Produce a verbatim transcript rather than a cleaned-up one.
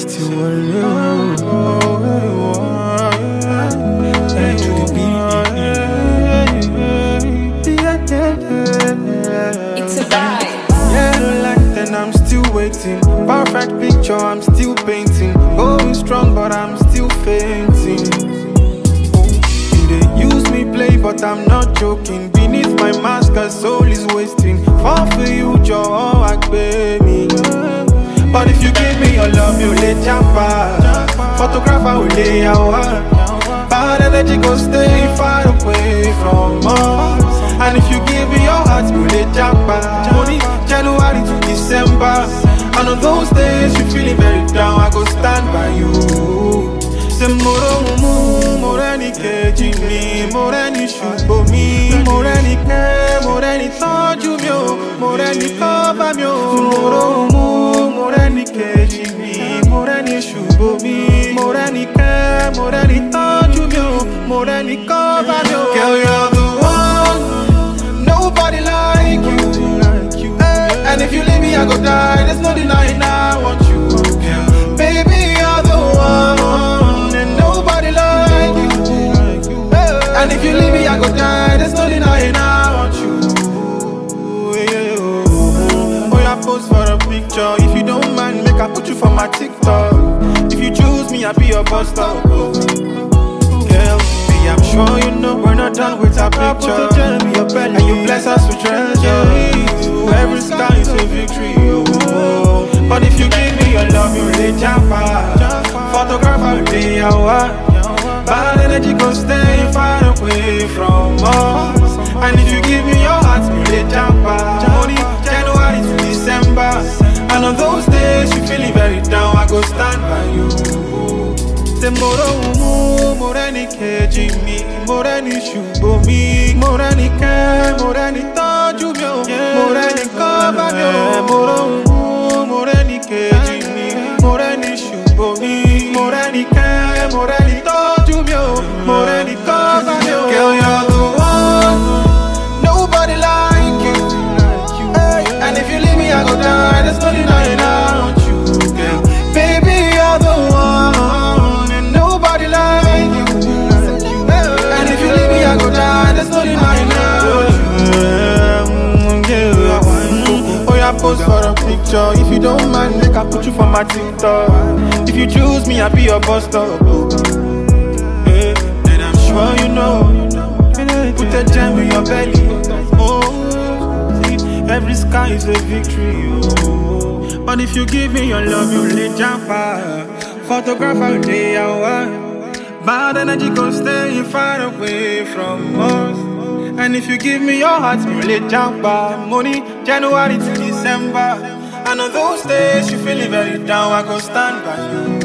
ti wọlé o. Into the beat. It's a vibe. Yellow light and I'm still waiting. Perfect picture, I'm still painting. Going strong, but I'm still fainting. You they use me play, but I'm not joking. Beneath my mask, a soul is wasting. Fall for you, Joe, I baby. But if you give me your love, you lay jumper. Photographer will lay out. Bad energy go stay far away from us. And if you give me your heart, you lay jumper. Money January to December. And on those days you feeling very down, I go stand by you. Say moro mumu, moreni keji mi, moreni shubo mi, moreni ke, moreni toju mi o, moreni cover mi o. Moro mumu, moreni keji mi, moreni shubo mi, moreni ke, moreni toju mi o, moreni cover mi o. Girl, you're the one, nobody like you. Hey, and if you leave me, I go die. There's no denying I want you. Girl, baby, you're the one, and nobody like you. Hey, and if you leave me, I go die. There's no denying I want you. Yeah, oh, oh, yeah, pose for a picture. If you don't mind, make I put you for my TikTok. If you choose me, I'll be your boss stop. Girl, I'm sure you know we're not done with our picture. And you bless us with treasure. Every sky is a victory. Oh. But if you give me your love, you lay jumper. Photographer, lay out. Bad energy go stay far away from us. And if you give me your heart, you lay jumper. Money January to December. And on those days you feeling very down, I go stand by you. Say moro umu, moreni keji mi, moreni shubo mi, moreni ke, moreni toju mi o, moreni cover mi o. Moro umu, moreni keji mi, moreni shubo mi, moreni ke, moreni toju mi o, moreni cover mi o. Girl, you're the one, nobody like you. Hey, and if you leave me, I go die. There's no denying I want you, girl. Baby, you're the one. There's no denying oh, yeah, pose for a picture. If you don't mind, make I put you for my TikTok. If you choose me, I'll be your boss stop. Yeah, and I'm sure you know. Put a gem in your belly. Oh, see, every sky is a victory. Oh. But if you give me your love, you lay jumper. Photographer, lay out. Bad energy go stay far away from us. And if you give me your heart, you lay jumper. Money January to December. And on those days you feeling very down, I go stand by you.